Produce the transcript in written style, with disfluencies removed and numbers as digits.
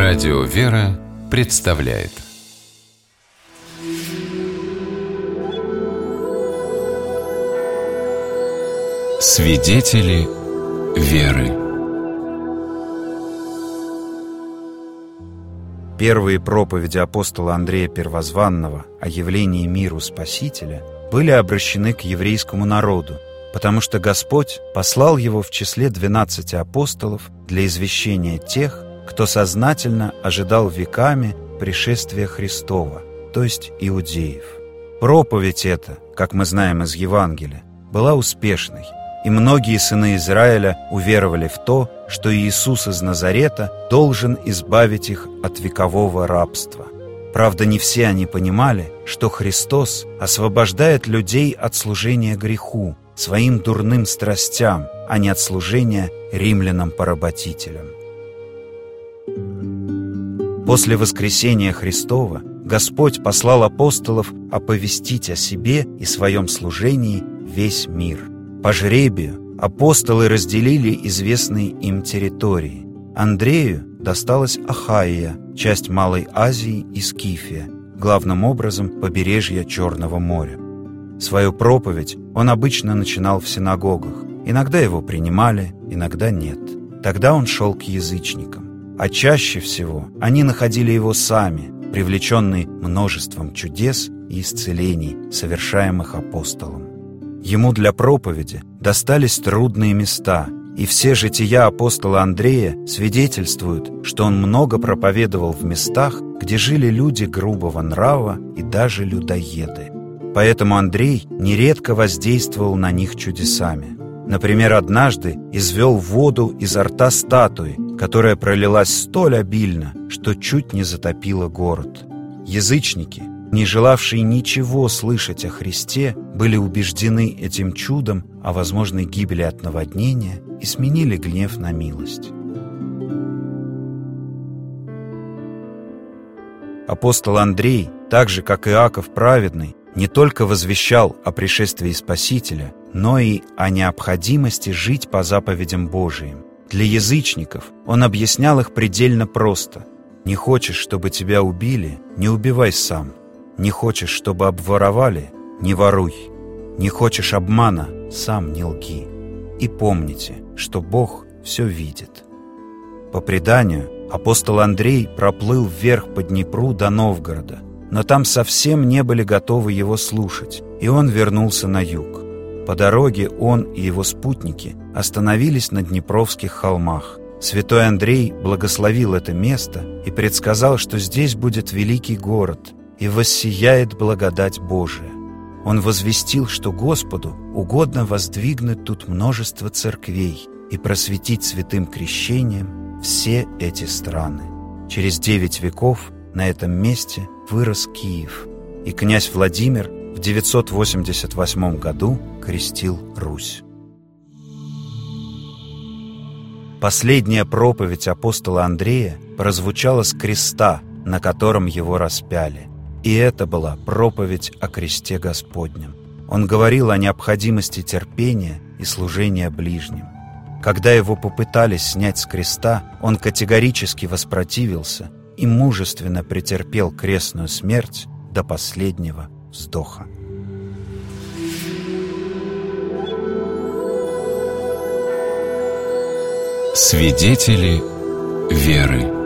Радио «Вера» представляет Свидетели веры. Первые проповеди апостола Андрея Первозванного о явлении миру Спасителя были обращены к еврейскому народу, потому что Господь послал его в числе 12 апостолов для извещения тех, кто сознательно ожидал веками пришествия Христова, то есть иудеев. Проповедь эта, как мы знаем из Евангелия, была успешной, и многие сыны Израиля уверовали в то, что Иисус из Назарета должен избавить их от векового рабства. Правда, не все они понимали, что Христос освобождает людей от служения греху, своим дурным страстям, а не от служения римлянам-поработителям. После воскресения Христова Господь послал апостолов оповестить о себе и своем служении весь мир. По жребию апостолы разделили известные им территории. Андрею досталась Ахайя, часть Малой Азии и Скифия, главным образом побережье Черного моря. Свою проповедь он обычно начинал в синагогах. Иногда его принимали, иногда нет. Тогда он шел к язычникам. А чаще всего они находили его сами, привлеченные множеством чудес и исцелений, совершаемых апостолом. Ему для проповеди достались трудные места, и все жития апостола Андрея свидетельствуют, что он много проповедовал в местах, где жили люди грубого нрава и даже людоеды. Поэтому Андрей нередко воздействовал на них чудесами. Например, однажды извел воду изо рта статуи, которая пролилась столь обильно, что чуть не затопила город. Язычники, не желавшие ничего слышать о Христе, были убеждены этим чудом о возможной гибели от наводнения и сменили гнев на милость. Апостол Андрей, так же как Иаков Праведный, не только возвещал о пришествии Спасителя, но и о необходимости жить по заповедям Божиим. Для язычников он объяснял их предельно просто. «Не хочешь, чтобы тебя убили? Не убивай сам. Не хочешь, чтобы обворовали? Не воруй. Не хочешь обмана? Сам не лги. И помните, что Бог все видит». По преданию, апостол Андрей проплыл вверх по Днепру до Новгорода, но там совсем не были готовы его слушать, и он вернулся на юг. По дороге он и его спутники остановились на Днепровских холмах. Святой Андрей благословил это место и предсказал, что здесь будет великий город, и воссияет благодать Божия. Он возвестил, что Господу угодно воздвигнуть тут множество церквей и просветить святым крещением все эти страны. Через 9 веков на этом месте вырос Киев, и князь Владимир в 988 году крестил Русь. Последняя проповедь апостола Андрея прозвучала с креста, на котором его распяли. И это была проповедь о кресте Господнем. Он говорил о необходимости терпения и служения ближним. Когда его попытались снять с креста, он категорически воспротивился и мужественно претерпел крестную смерть до последнего вздоха. Свидетели веры.